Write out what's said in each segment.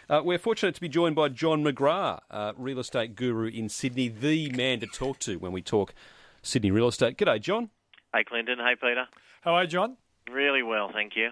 We're fortunate to be joined by John McGrath, real estate guru in Sydney, the man to talk to when we talk Sydney real estate. G'day, John. Hey, Clinton. Hey, Peter. How are you, John? Really well, thank you.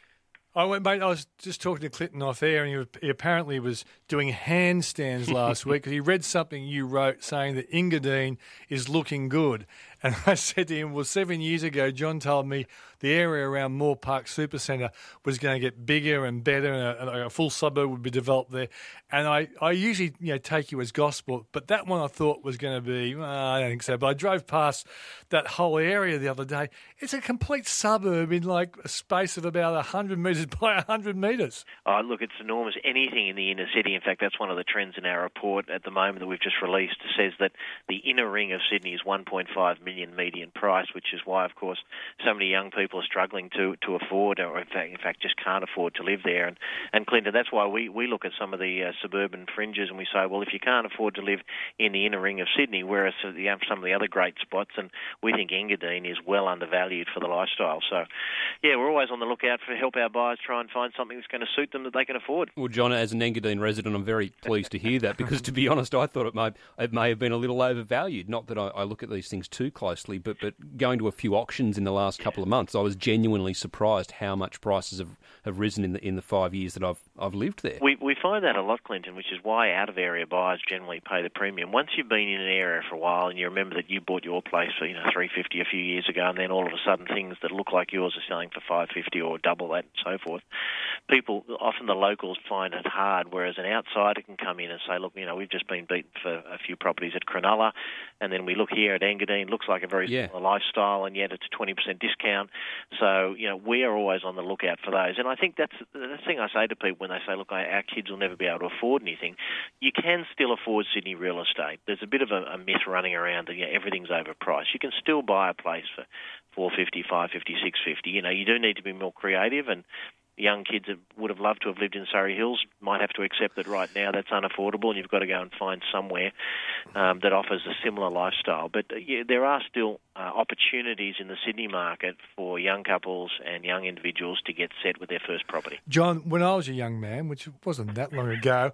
I was just talking to Clinton off air, and he apparently was doing handstands last week because he read something you wrote saying that Engadine is looking good. And I said to him, well, 7 years ago, John told me the area around Moore Park Supercentre was going to get bigger and better, and a full suburb would be developed there. And I usually take you as gospel, but that one I thought was going to be, I don't think so. But I drove past that whole area the other day. It's a complete suburb in like a space of about 100 metres by 100 metres. Oh, look, it's enormous. Anything in the inner city. In fact, that's one of the trends in our report at the moment that we've just released. It says that the inner ring of Sydney is 1.5 million median price, which is why, of course, so many young people are struggling to afford, or in fact, just can't afford to live there. And Clinton, that's why we look at some of the suburban fringes and we say, well, if you can't afford to live in the inner ring of Sydney, whereas some of the other great spots, and we think Engadine is well undervalued for the lifestyle. So, yeah, we're always on the lookout for help our buyers try and find something that's going to suit them that they can afford. Well, John, as an Engadine resident, I'm very pleased to hear that because, to be honest, I thought it may have been a little overvalued. Not that I look at these things too closely, but going to a few auctions in the last couple of months, I was genuinely surprised how much prices have risen in the 5 years that I've lived there. We find that a lot, Clinton, which is why out-of-area buyers generally pay the premium. Once you've been in an area for a while and you remember that you bought your place for $350 a few years ago, and then all of a sudden things that look like yours are selling for $550 or double that and so forth, people, often the locals, find it hard, whereas an outsider can come in and say, look, we've just been beaten for a few properties at Cronulla, and then we look here at Engadine, looks like a very similar lifestyle, and yet it's a 20% discount. So, we are always on the lookout for those. And I think that's the thing I say to people when they say, look, our kids will never be able to afford anything. You can still afford Sydney real estate. There's a bit of a myth running around that everything's overpriced. You can still buy a place for $450, $550, $650. You do need to be more creative, and young kids that would have loved to have lived in Surrey Hills might have to accept that right now that's unaffordable, and you've got to go and find somewhere that offers a similar lifestyle. But there are still opportunities in the Sydney market for young couples and young individuals to get set with their first property. John, when I was a young man, which wasn't that long ago,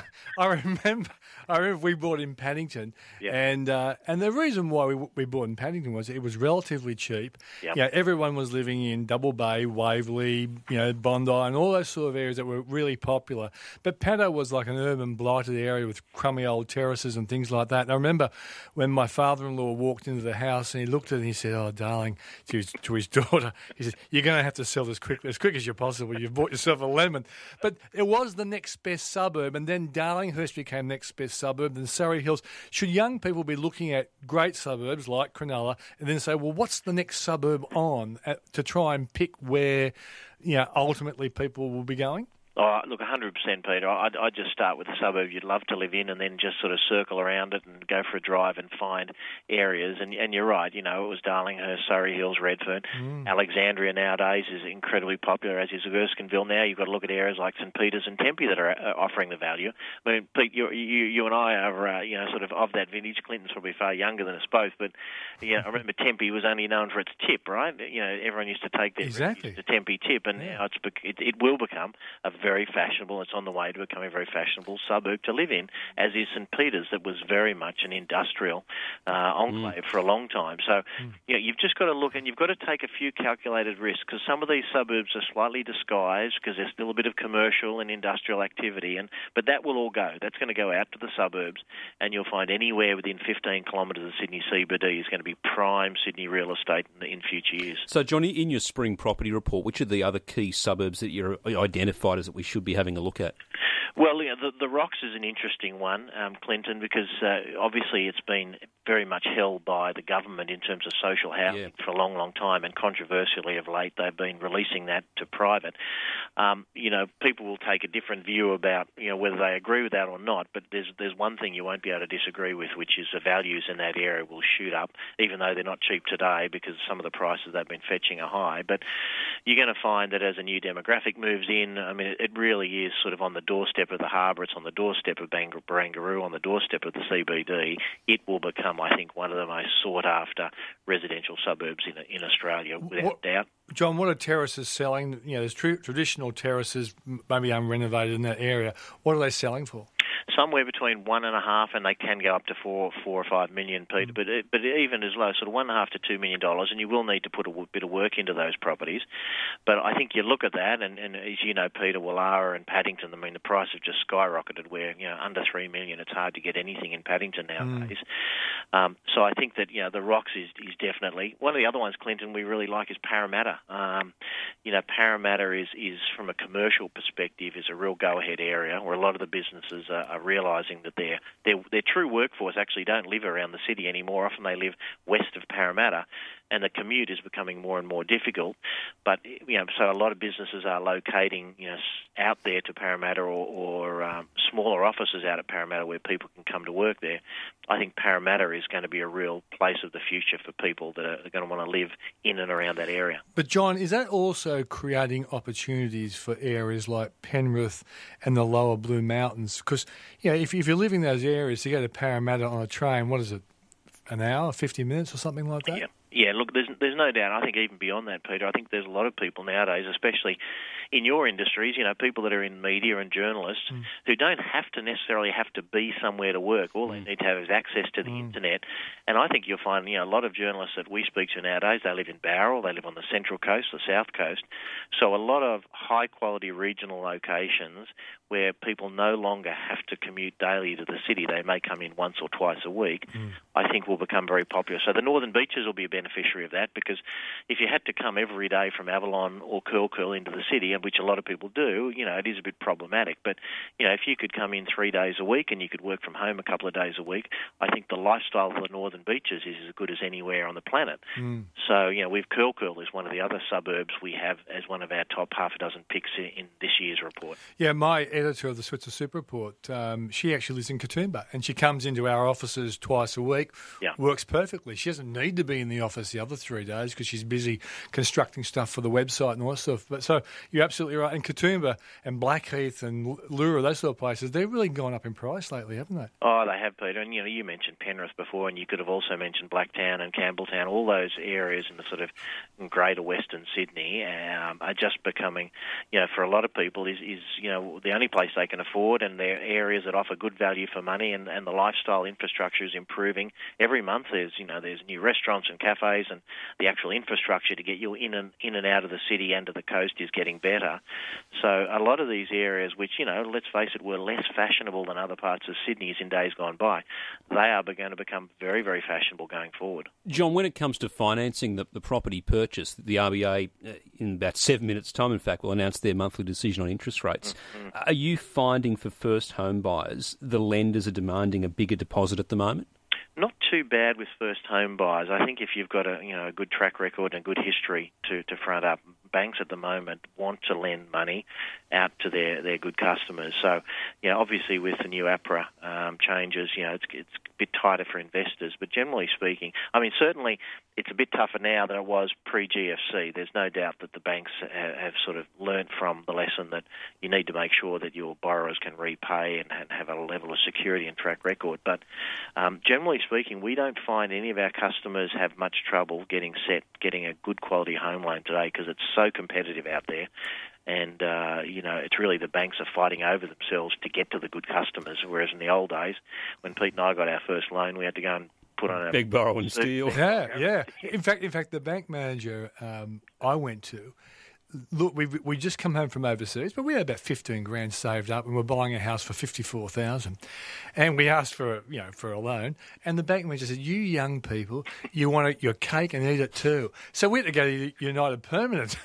I remember we bought in Paddington, and the reason why we bought in Paddington was it was relatively cheap. Yep. Everyone was living in Double Bay, Waverley, Bondi, and all those sort of areas that were really popular. But Paddo was like an urban blighted area with crummy old terraces and things like that. And I remember when my father-in-law walked into the house and he looked at it and he said, "Oh, darling," to his daughter, he said, "You're going to have to sell this quick as you're possible. You've bought yourself a lemon." But it was the next best suburb, and then Darlinghurst became next best suburb, then Surrey Hills. Should young people be looking at great suburbs like Cronulla and then say, well, what's the next suburb to try and pick where ultimately people will be going? Oh, look, 100%, Peter. I'd just start with the suburb you'd love to live in and then just sort of circle around it and go for a drive and find areas. And you're right, it was Darlinghurst, Surrey Hills, Redfern. Alexandria nowadays is incredibly popular, as is Erskineville now. You've got to look at areas like St Peters and Tempe that are offering the value. I mean, Pete, you and I are, sort of that vintage. Clinton's probably far younger than us both, but I remember Tempe was only known for its tip, right? Everyone used to take the Tempe tip, and now it will become a very fashionable, it's on the way to becoming a very fashionable suburb to live in, as is St Peters, that was very much an industrial enclave for a long time. So you've just got to look, and you've got to take a few calculated risks, because some of these suburbs are slightly disguised because there's still a bit of commercial and industrial activity, but that will all go. That's going to go out to the suburbs, and you'll find anywhere within 15 kilometres of Sydney CBD is going to be prime Sydney real estate in future years. So, Johnny, in your spring property report, which are the other key suburbs that you're identified as that we should be having a look at? Well, the Rocks is an interesting one, Clinton, because obviously it's been very much held by the government in terms of social housing for a long, long time, and controversially of late they've been releasing that to private. People will take a different view about whether they agree with that or not, but there's one thing you won't be able to disagree with, which is the values in that area will shoot up, even though they're not cheap today because some of the prices they've been fetching are high. But you're going to find that as a new demographic moves in, I mean, it really is sort of on the doorstep of the harbour, it's on the doorstep of Barangaroo, on the doorstep of the CBD, it will become become, I think, one of the most sought-after residential suburbs in Australia, without doubt. John, what are terraces selling? There's traditional terraces, maybe unrenovated in that area. What are they selling for? Somewhere between 1.5 and they can go up to 4 or 5 million, Peter. But even as low, sort of $1.5 to $2 million, and you will need to put a bit of work into those properties. But I think you look at that, and as you know, Peter, Wallara and Paddington, I mean, the price have just skyrocketed. Where under $3 million, it's hard to get anything in Paddington nowadays. So I think that the Rocks is definitely one of the other ones. Clinton, we really like is Parramatta. Parramatta is from a commercial perspective is a real go-ahead area where a lot of the businesses are realising that their true workforce actually don't live around the city anymore. Often they live west of Parramatta, and the commute is becoming more and more difficult. But so a lot of businesses are locating out there to Parramatta or smaller offices out at Parramatta where people can come to work there. I think Parramatta is going to be a real place of the future for people that are going to want to live in and around that area. But John, is that also creating opportunities for areas like Penrith and the lower Blue Mountains? Because if you're living in those areas, to go to Parramatta on a train, what is it, an hour, 50 minutes or something like that? Yeah, look, there's no doubt. I think even beyond that, Peter, I think there's a lot of people nowadays, especially in your industries, people that are in media and journalists who don't have to necessarily have to be somewhere to work. All they need to have is access to the internet. And I think you'll find, a lot of journalists that we speak to nowadays, they live in Bowral, they live on the Central Coast, the South Coast. So a lot of high-quality regional locations where people no longer have to commute daily to the city. They may come in once or twice a week. I think will become very popular. So the Northern Beaches will be a beneficiary of that, because if you had to come every day from Avalon or Curl into the city, which a lot of people do, it is a bit problematic. But, if you could come in 3 days a week and you could work from home a couple of days a week, I think the lifestyle of the Northern Beaches is as good as anywhere on the planet. So, we've Curl is one of the other suburbs we have as one of our top half a dozen picks in this year's report. Yeah, my editor of the Switzer Super Report, she actually lives in Katoomba, and she comes into our offices twice a week, works perfectly. She doesn't need to be in the office the other 3 days because she's busy constructing stuff for the website and all that stuff. But so you're absolutely right. And Katoomba and Blackheath and Lura, those sort of places, they've really gone up in price lately, haven't they? Oh, they have, Peter. And, you mentioned Penrith before, and you could have also mentioned Blacktown and Campbelltown. All those areas in the sort of greater Western Sydney are just becoming, for a lot of people, is the only place they can afford, and they're areas that offer good value for money, and the lifestyle infrastructure is improving. Every month there's new restaurants and cafes, and the actual infrastructure to get you in and out of the city and to the coast is getting better. So a lot of these areas, which, let's face it, were less fashionable than other parts of Sydney in days gone by, they are going to become very, very fashionable going forward. John, when it comes to financing the property purchase, the RBA, in about 7 minutes' time, in fact, will announce their monthly decision on interest rates. Are you finding for first home buyers the lenders are demanding a bigger deposit at the moment? Not too bad with first home buyers. I think if you've got a good track record and a good history to front up, banks at the moment want to lend money out to their good customers. So, obviously with the new APRA changes, it's a bit tighter for investors. But generally speaking, certainly it's a bit tougher now than it was pre-GFC. There's no doubt that the banks have sort of learnt from the lesson that you need to make sure that your borrowers can repay and have a level of security and track record. But generally speaking, we don't find any of our customers have much trouble getting a good quality home loan today, because it's so competitive out there. And, it's really the banks are fighting over themselves to get to the good customers, whereas in the old days, when Pete and I got our first loan, we had to go and put on a beg, borrow and steal. Yeah. In fact, the bank manager I went to, look, we just come home from overseas, but we had about 15 grand saved up, and we're buying a house for 54,000, and we asked for a loan, and the bank manager said, "You young people, you want your cake and eat it too." So we had to go to United Permanent,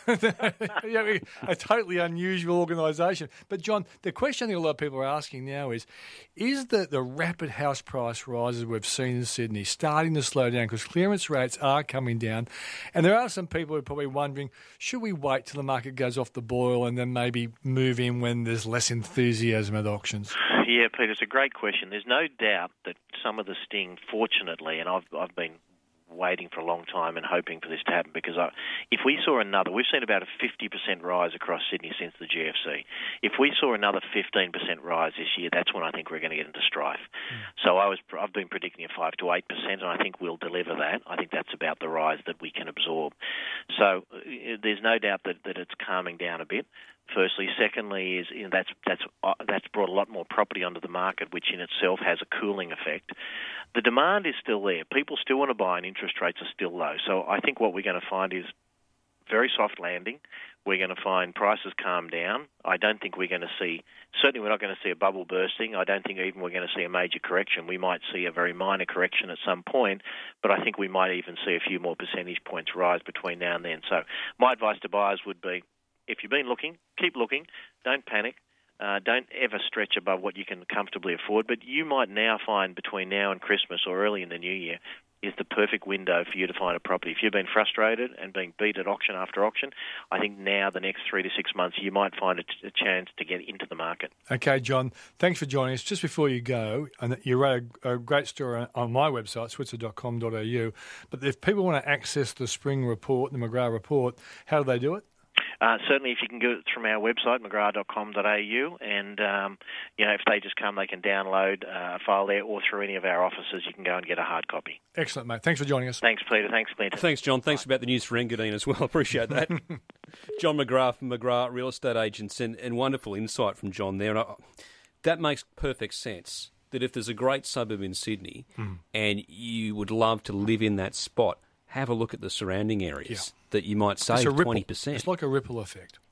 a totally unusual organisation. But John, the question I think a lot of people are asking now is the rapid house price rises we've seen in Sydney starting to slow down, because clearance rates are coming down, and there are some people who are probably wondering, should we wait till the market goes off the boil and then maybe move in when there's less enthusiasm at auctions? Yeah, Peter, it's a great question. There's no doubt that some of the sting, fortunately, and I've been waiting for a long time and hoping for this to happen, because if we saw another, we've seen about a 50% rise across Sydney since the GFC. If we saw another 15% rise this year, that's when I think we're going to get into strife. So I've been predicting a 5 to 8%, and I think we'll deliver that. I think that's about the rise that we can absorb. So there's no doubt that it's calming down a bit. Firstly, secondly, is that's brought a lot more property onto the market, which in itself has a cooling effect. The demand is still there. People still want to buy, and interest rates are still low. So I think what we're going to find is very soft landing. We're going to find prices calm down. I don't think we're going to see, certainly we're not going to see a bubble bursting. I don't think even we're going to see a major correction. We might see a very minor correction at some point, but I think we might even see a few more percentage points rise between now and then. So my advice to buyers would be, if you've been looking, keep looking. Don't panic. Don't ever stretch above what you can comfortably afford. But you might now find between now and Christmas or early in the new year is the perfect window for you to find a property. If you've been frustrated and being beat at auction after auction, I think now, the next 3 to 6 months, you might find a chance to get into the market. Okay, John, thanks for joining us. Just before you go, and you wrote a great story on my website, switzer.com.au, but if people want to access the spring report, the McGrath report, how do they do it? Certainly, if you can go from our website, mcgrath.com.au, and if they just come, they can download a file there, or through any of our offices, you can go and get a hard copy. Excellent, mate. Thanks for joining us. Thanks, Peter. Thanks, Clinton. Thanks, John. Thanks about the news for Engadine as well. Appreciate that. John McGrath from McGrath Real Estate Agents, and wonderful insight from John there. And that makes perfect sense, that if there's a great suburb in Sydney and you would love to live in that spot, have a look at the surrounding areas that you might save 20%. It's like a ripple effect.